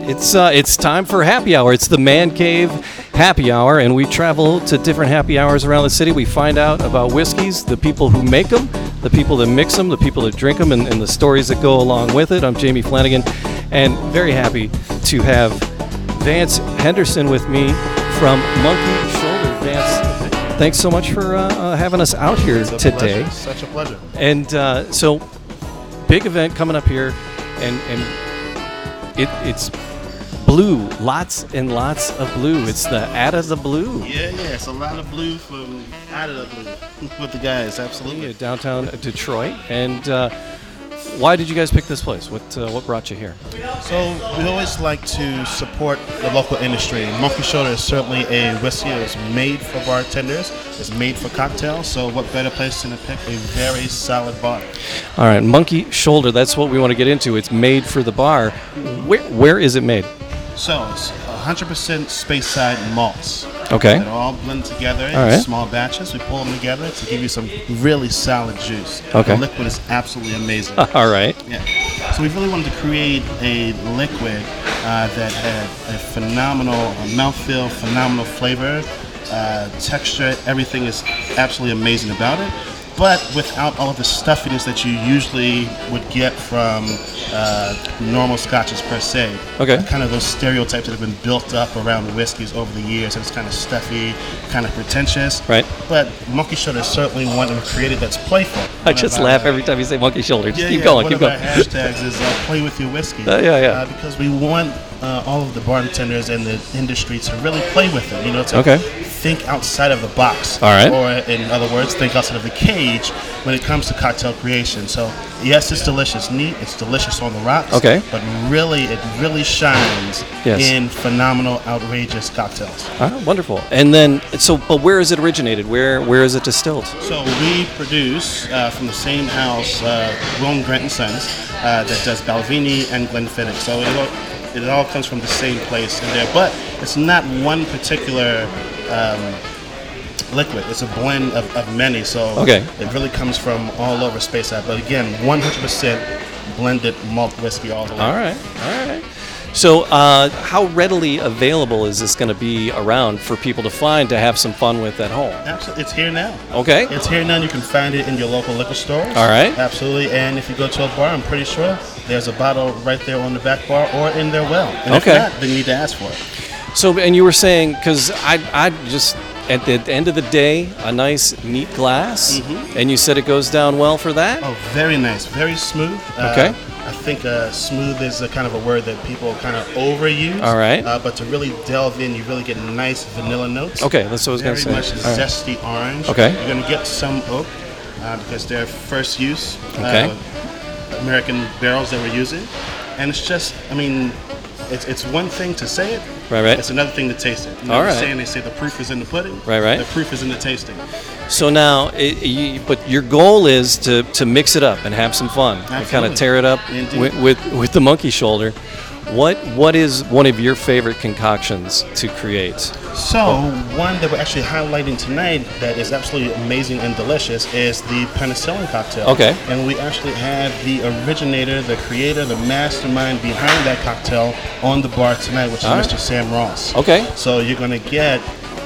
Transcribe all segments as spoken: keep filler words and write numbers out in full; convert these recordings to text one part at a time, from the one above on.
It's uh, it's time for happy hour. It's the Man Cave Happy Hour, and we travel to different happy hours around the city. We find out about whiskeys, the people who make them, the people that mix them, the people that drink them, and, and the stories that go along with it. I'm Jamie Flanagan, and very happy to have Vance Henderson with me from Monkey Shoulder. Vance, thanks so much for uh, uh, having us out here it's a today. Pleasure. Such a pleasure. And uh, so, big event coming up here, and and it, it's blue, lots and lots of blue. It's the Ada the Blue. Yeah, yeah, it's a lot of blue from Ada the Blue with the guys, absolutely. Yeah, downtown Detroit. And uh, why did you guys pick this place? What uh, what brought you here? So we always like to support the local industry. Monkey Shoulder is certainly a whiskey that is made for bartenders. It's made for cocktails. So what better place than to pick a very solid bar? All right, Monkey Shoulder. That's what we want to get into. It's made for the bar. Where where is it made? So it's one hundred percent Speyside malts. Okay. They're all blend together in All right. small batches. We pull them together to give you some really solid juice. Okay. The liquid is absolutely amazing. All right. Yeah. So we really wanted to create a liquid uh, that had a phenomenal mouthfeel, phenomenal flavor, uh, texture. Everything is absolutely amazing about it, but without all of the stuffiness that you usually would get from uh, normal scotches per se. Okay. Kind of those stereotypes that have been built up around whiskeys over the years. And it's kind of stuffy, kind of pretentious. Right. But Monkey Shoulder is certainly one that we created that's playful. I just laugh every time you say Monkey Shoulder. Just Yeah, keep yeah, going, one keep of going. our hashtags is uh, play with your whiskey. Uh, yeah, yeah. Uh, because we want uh, all of the bartenders and the industry to really play with it. You know, to Okay. think outside of the box. All right. Or in other words, think outside of the cage when it comes to cocktail creation. So yes, it's delicious neat. It's delicious on the rocks. Okay. But really, it really shines Yes. in phenomenal, outrageous cocktails. Ah, wonderful. And then, so, but where is it originated? Where where is it distilled? So we produce uh, from the same house, uh, William Grant and Sons, uh, that does Balvenie and Glenfiddich. So it all, it all comes from the same place in there, but it's not one particular um, liquid. It's a blend of, of many. So Okay. it really comes from all over Speyside. But again, one hundred percent blended malt whiskey all the way. All right, all right. So, uh, how readily available is this going to be around for people to find to have some fun with at home? Absolutely, it's here now. Okay. It's here now. You can find it in your local liquor stores. All right. Absolutely. And if you go to a bar, I'm pretty sure there's a bottle right there on the back bar or in their well. And Okay. if not, then you need to ask for it. So, and you were saying, because I, I just, at the end of the day, a nice, neat glass, and you said it goes down well for that? Oh, very nice. Very smooth. Okay. Uh, I think uh, smooth is a kind of a word that people kind of overuse. All right. Uh, but to really delve in, you really get nice vanilla notes. Okay, that's what I was going Very to say. much All right. zesty orange. Okay. You're going to get some oak uh, because they're first use Okay. uh, American barrels that we're using. And it's just, I mean, it's it's one thing to say it. Right, right. It's another thing to taste it. You know All what I'm right. saying? They say the proof is in the pudding. Right, right. The proof is in the tasting. So now, it, you, but your goal is to, to mix it up and have some fun, and kind Absolutely. of tear it up Indeed. with, with with the Monkey Shoulder. What what is one of your favorite concoctions to create? So, one that we're actually highlighting tonight that is absolutely amazing and delicious is the penicillin cocktail. Okay. And we actually have the originator, the creator, the mastermind behind that cocktail on the bar tonight, which is All right. Mister Sam Ross. Okay. So you're going to get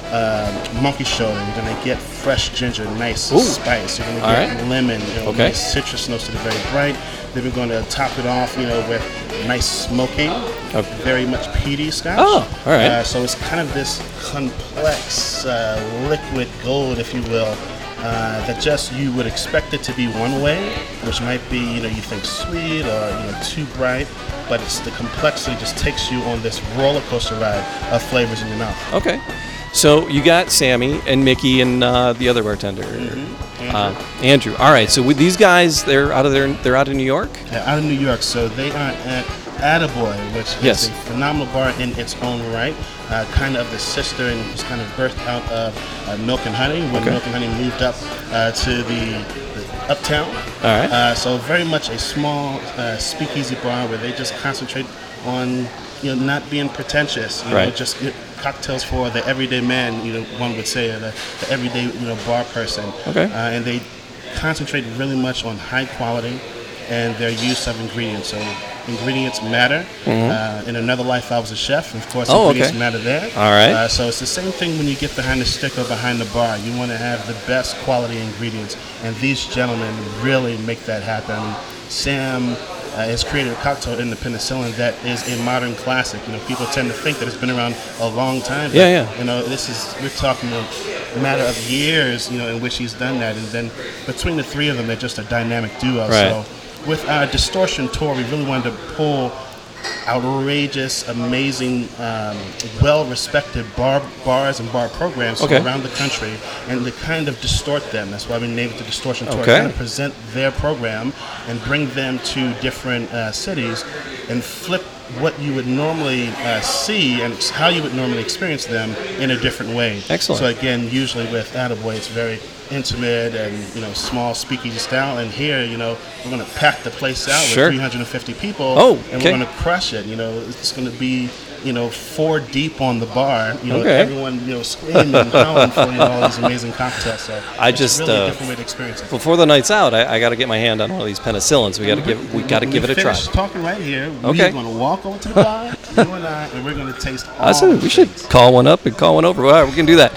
um, monkey shoulder, you're going to get fresh ginger, nice Ooh. spice, you're going to All get right. lemon, you know, Okay. nice citrus notes that are very bright. Then we're going to top it off, you know, with nice smoking, Okay. very much peaty scotch. Oh, all right. Uh, so it's kind of this complex uh, liquid gold, if you will, uh, that just you would expect it to be one way, which might be, you know, you think sweet or, you know, too bright, but it's the complexity just takes you on this roller coaster ride of flavors in your mouth. Okay. So you got Sammy and Mickey and uh, the other bartender, Mm-hmm. uh, Andrew. All right. So with these guys, they're out of their they're out of New York. Uh, out of New York, so they are at Attaboy, which is Yes. a phenomenal bar in its own right, uh, kind of the sister and was kind of birthed out of uh, Milk and Honey when Okay. Milk and Honey moved up uh, to the, the uptown. All right. Uh, so very much a small uh, speakeasy bar where they just concentrate on, you know, not being pretentious. You know, Right. just you know, cocktails for the everyday man. You know, one would say, or the, the everyday, you know, bar person. Okay. Uh, and they concentrate really much on high quality, and their use of ingredients. So ingredients matter. Mm-hmm. Uh, in another life, I was a chef, and of course, oh, ingredients okay. matter there. All right. Uh, so it's the same thing when you get behind the stick or behind the bar. You want to have the best quality ingredients, and these gentlemen really make that happen. Sam uh, has created a cocktail in the penicillin that is a modern classic. You know, people tend to think that it's been around a long time. But, yeah, yeah. You know, this is we're talking a matter of years. You know, in which he's done that, and then between the three of them, they're just a dynamic duo. Right. So with our Distortion tour, we really wanted to pull outrageous, amazing, um, well-respected bar bars and bar programs okay. from around the country, and to kind of distort them. That's why we named it the Distortion Tour. Okay. Kind of present their program and bring them to different uh, cities and flip what you would normally uh, see and how you would normally experience them in a different way. Excellent. So again, usually with Attaboy, it's very intimate and, you know, small speakeasy style. And here, you know, we're going to pack the place out sure. with three hundred fifty people. Oh, and okay. we're going to crush it. You know, it's going to be, you know, four deep on the bar. You know, okay. everyone, you know, screaming and howling for, you know, all these amazing cocktails. So I it's just really uh, a different way to experience it. Before the night's out, I, I got to get my hand on one of these penicillins. We got to give we got to give it a try. Talking right here. Okay. We're going to walk over to the bar, you and I, and we're going to taste all I said the we things. should call one up and call one over. All right, we can do that.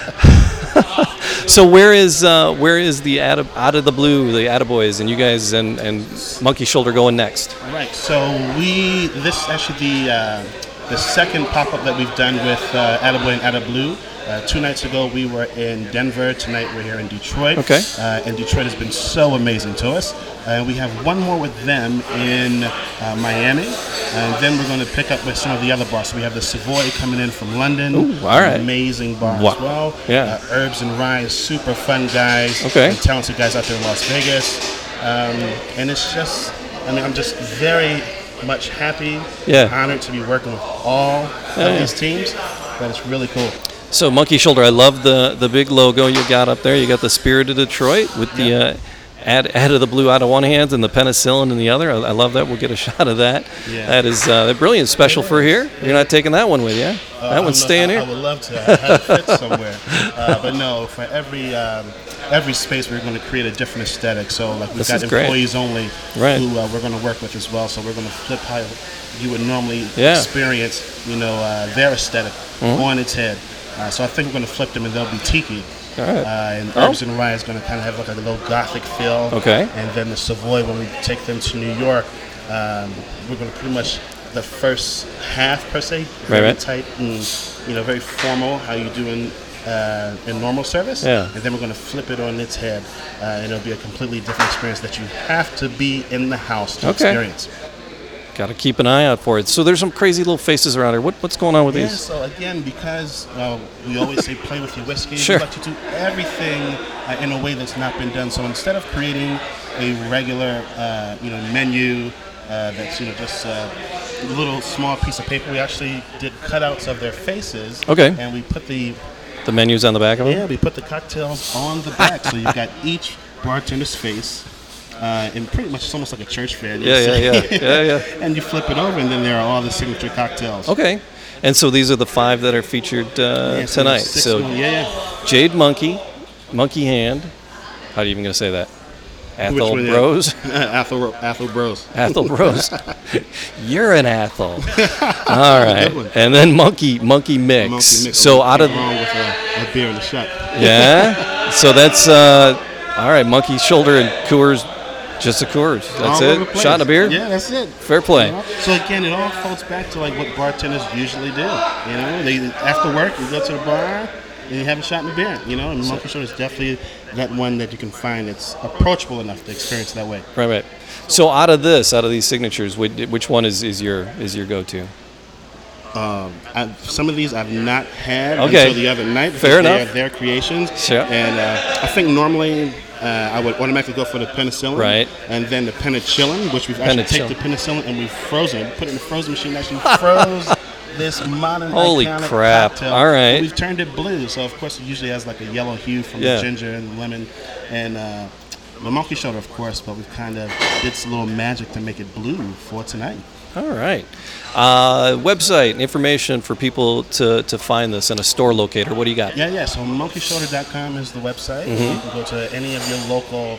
So where is uh, where is the out of, out of the blue, the Attaboys, and you guys and, and Monkey Shoulder going next? All right. So we this is actually the uh, the second pop up that we've done with uh, Attaboy and Atta Blue. Uh, two nights ago we were in Denver. Tonight we're here in Detroit. Okay. Uh, and Detroit has been so amazing to us. And uh, we have one more with them in uh, Miami. And then we're going to pick up with some of the other bars. So we have the Savoy coming in from London. Ooh, all right. Amazing bar Wow. as well. Yeah. Uh, Herbs and Rye, super fun guys. Okay. And talented guys out there in Las Vegas. Um, and it's just, I mean, I'm just very much happy, Yeah. honored to be working with all Yeah. of these teams. But it's really cool. So Monkey Shoulder, I love the the big logo you got up there. You got the Spirit of Detroit with the uh, add add of the blue out of one hand and the penicillin in the other. I, I love that. We'll get a shot of that. Yeah. That is uh, brilliant. Special for here. You're not taking that one with you? Uh, That one's I'm- staying I, here. I would love to have it fit somewhere. Uh, but no, for every um, every space we're going to create a different aesthetic. So like we've This got is great. employees only Right. who uh, we're going to work with as well. So we're going to flip how you would normally Yeah. experience, you know, uh, their aesthetic Mhm. on its head. Uh, so I think we're going to flip them and they'll be tiki. All right. Uh, and Oh. Herbs and Rye is going to kind of have like a little gothic feel. Okay. And then the Savoy, when we take them to New York, um, we're going to pretty much the first half per se, very right. tight and you know very formal, how you do in uh, in normal service. Yeah. And then we're going to flip it on its head, uh, and it'll be a completely different experience that you have to be in the house to Okay. experience. Got to keep an eye out for it. So there's some crazy little faces around here. What, what's going on with Yeah, these? so again, because uh, we always say play with your whiskey, Sure. we like to do everything uh, in a way that's not been done. So instead of creating a regular, uh, you know, menu uh, that's you know just a little small piece of paper, we actually did cutouts of their faces. Okay. And we put the The menu's on the back of them? yeah we put the cocktails on the back, so you've got each bartender's face. Uh, and pretty much it's almost like a church fair. you Yeah, yeah, say. yeah, yeah, yeah. And you flip it over, and then there are all the signature cocktails. Okay. And so these are the five that are featured uh, Yeah, so tonight. six So one- yeah, yeah. Jade Monkey, Monkey Hand. How are you even going to say that? Athel one, yeah? Bros? Athel, Athel Bros. Athel Bros. You're an Athel. All right. Good one. And then Monkey Monkey Mix. Monkey mix. So out of along with a, a beer in the shot. yeah. So that's uh, all right. Monkey Shoulder and Coors, just a Coors. That's All over the it. place. Shot and a beer. Yeah, that's it. Fair play. You know? So again, it all folds back to like what bartenders usually do. You know, they after work you go to the bar and you have a shot and a beer. You know, and Monkey Shoulder is definitely that one that you can find that's approachable enough to experience that way. Right, right. So out of this, out of these signatures, which, which one is, is your is your go-to? Um, I, some of these I've not had Okay. until the other night. Fair because they enough. are their creations. Sure. And uh, I think normally uh, I would automatically go for the penicillin. Right. And then the penicillin, which we've actually Penicillin. taken the penicillin and we've frozen it. We put it in the frozen machine. Actually froze this modern Holy iconic crap. cocktail. All right. We've turned it blue. So of course it usually has like a yellow hue from Yeah. the ginger and lemon and uh, the Monkey Shoulder, of course. But we've kind of did some little magic to make it blue for tonight. All right. Uh, website information for people to, to find this and a store locator. What do you got? Yeah, yeah. So monkey shoulder dot com is the website. Mm-hmm. You can go to any of your local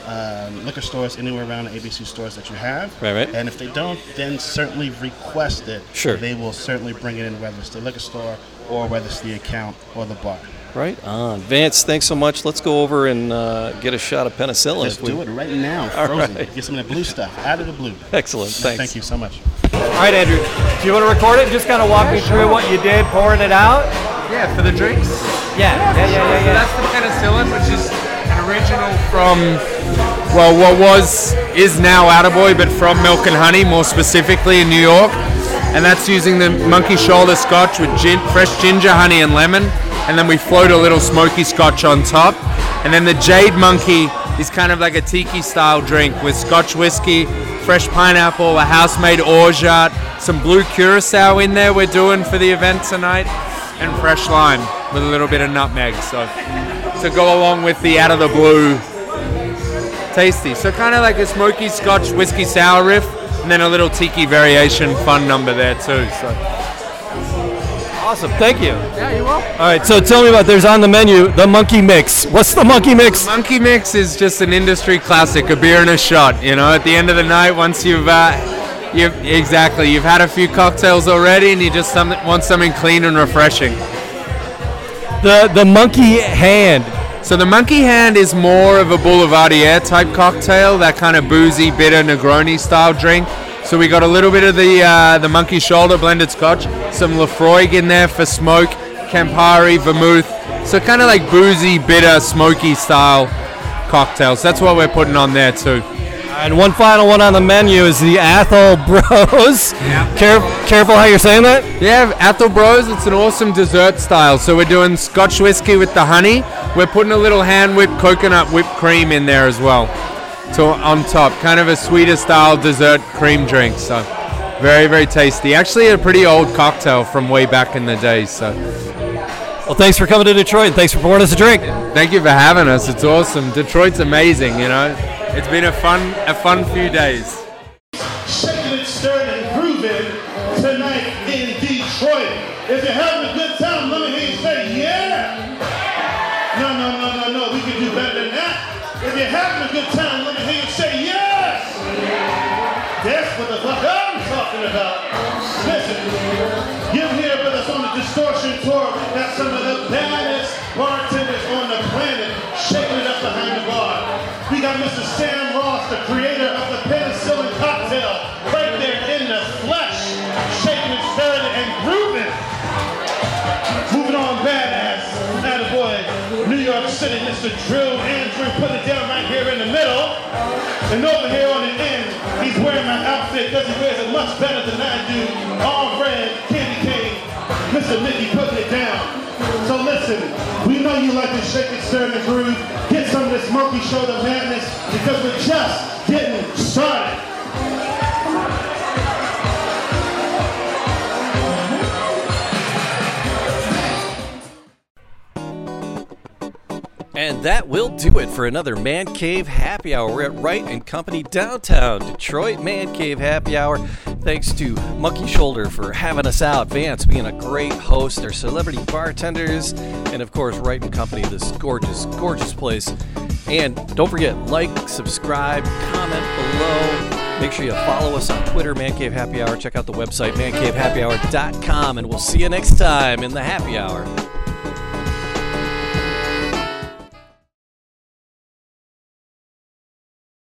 uh, liquor stores anywhere around the A B C stores that you have. Right, right. And if they don't, then certainly request it. Sure. They will certainly bring it in, whether it's the liquor store or whether it's the account or the bar. Right on. Vance, thanks so much. Let's go over and uh, get a shot of penicillin. Let's if we... do it right now, All frozen. right. Get some of that blue stuff out of the blue. Excellent. Thanks. Thank you so much. All right, Andrew. Do you want to record it? Just kind of walk me through what you did, pouring it out. Yeah, for the drinks. Yeah, yeah, yeah, yeah. So yeah. that's the penicillin, which is an original from, well, what was, is now Attaboy, but from Milk and Honey, more specifically in New York. And that's using the monkey shoulder scotch with gin, fresh ginger, honey, and lemon. And then we float a little smoky scotch on top. And then the Jade Monkey is kind of like a tiki style drink with scotch whiskey, fresh pineapple, a house-made orgeat, some blue curacao in there we're doing for the event tonight, and fresh lime with a little bit of nutmeg. So to go along with the out of the blue tasty. So kind of like a smoky scotch whiskey sour riff, and then a little tiki variation fun number there too. So. Awesome. Thank you. Yeah, you're welcome. All right, so tell me about, there's on the menu, the Monkey Mix. What's the Monkey Mix? Monkey Mix is just an industry classic, a beer and a shot. You know, at the end of the night, once you've, uh, you've exactly, you've had a few cocktails already, and you just some, want something clean and refreshing. The the Monkey Hand. So the Monkey Hand is more of a Boulevardier type cocktail, that kind of boozy, bitter Negroni style drink. So we got a little bit of the uh, the Monkey Shoulder blended scotch, some Lafroig in there for smoke, Campari, vermouth. So kind of like boozy, bitter, smoky style cocktails. That's what we're putting on there too. And one final one on the menu is the Athol Bros. Yeah. Care, careful how you're saying that. Yeah, Athol Bros, it's an awesome dessert style. So we're doing Scotch whiskey with the honey. We're putting a little hand-whipped coconut whipped cream in there as well. So on top, kind of a sweeter style dessert cream drink. So very, very tasty. Actually a pretty old cocktail from way back in the day. So Well, thanks for coming to Detroit, and thanks for pouring us a drink. thank you for having us. It's awesome. Detroit's amazing, you know. It's been a fun, a fun few days. Shaking it, stirring and grooving tonight in Detroit. If you're having a good time, let me hear you say yeah. No, no, no, no, no. We can do better than that. If you're having a good time, let me hear you say yes. That's what the fuck I'm talking about. Listen, you're here with us on the Distortion Tour. We got some of the baddest bartenders on the planet shaking it up behind the bar. We got Mister Sam Ross, the creator of the penicillin cocktail, right there in the flesh, shaking and stirring and grooving. Moving on, badass, attaboy, New York City, Mister Drew Andrew, putting it down right here in the middle. And over here on the end, he's wearing my outfit because he wears it much better than I do. All red, candy cane, Mister Mickey putting it down. So listen, we know you like to shake it, stir and groove. Get some of this monkey shoulder madness because we're just getting started. And that will do it for another Man Cave Happy Hour. We're at Wright and Company downtown Detroit. Man Cave Happy Hour. Thanks to Monkey Shoulder for having us out. Vance being a great host. Our celebrity bartenders. And of course, Wright and Company, this gorgeous, gorgeous place. And don't forget, like, subscribe, comment below. Make sure you follow us on Twitter, Man Cave Happy Hour. Check out the website, man cave happy hour dot com. And we'll see you next time in the Happy Hour.